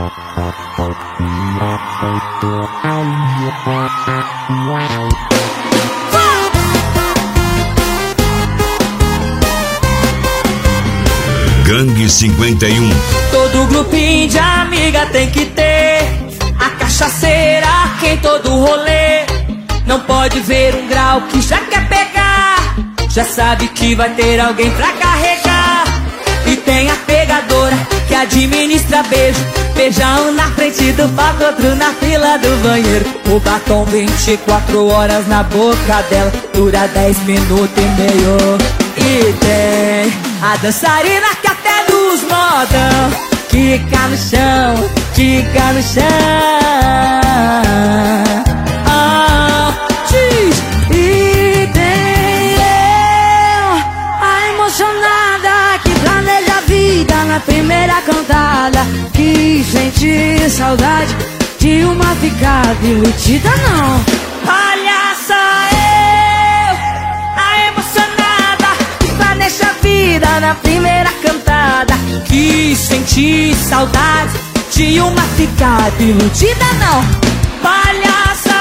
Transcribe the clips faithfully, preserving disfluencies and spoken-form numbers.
Gangue cinquenta e um. Todo grupinho de amiga tem que ter a cachaceira que em todo rolê não pode ver um grau que já quer pegar, já sabe que vai ter alguém pra carregar. E tem a pegadora que administra beijo, beijão na frente do palco, outro na fila do banheiro. O batom vinte e quatro horas na boca dela, dura dez minutos e meio. E tem a dançarina que até dos modão quica no chão, quica no chão. Ah, diz. E tem eu, a emocionada que planeja a vida na primeira cantada, que sente saudade de uma ficada iludida não. Olha só eu, a emocionada que planeja a vida na primeira cantada, que senti saudade de uma ficada iludida não. Palhaça,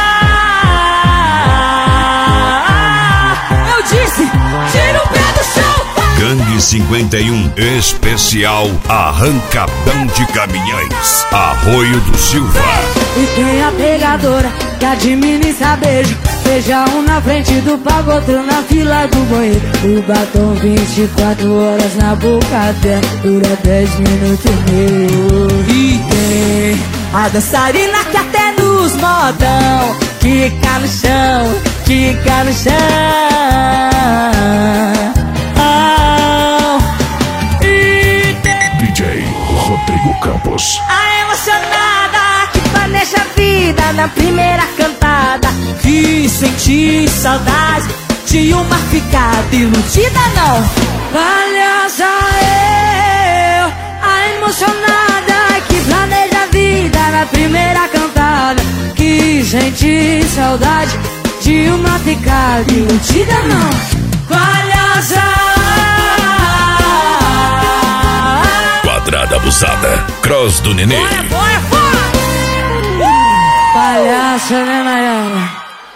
eu disse, tira o pé do chão. Gangue cinquenta e um, especial Arrancadão de Caminhões, Arroio do Silva. E tem a pegadora que administra beijo, beijão na frente do palco, outro na fila do banheiro. O batom vinte e quatro horas na boca dela, dura dez minutos e meio. E tem a dançarina que até nos modão quica no chão, quica no chão. Oh. E tem D J Rodrigo Campos, a emocionada que planeja a vida na primeira cantada, que senti saudade de uma ficada iludida não. Palhaça eu, a emocionada que planeja a vida na primeira cantada, que senti saudade de uma ficada iludida não. Palhaça, Quadrada Abusada, Cross do Nenê. bora, bora, bora. Uh! Palhaça, né, Maria?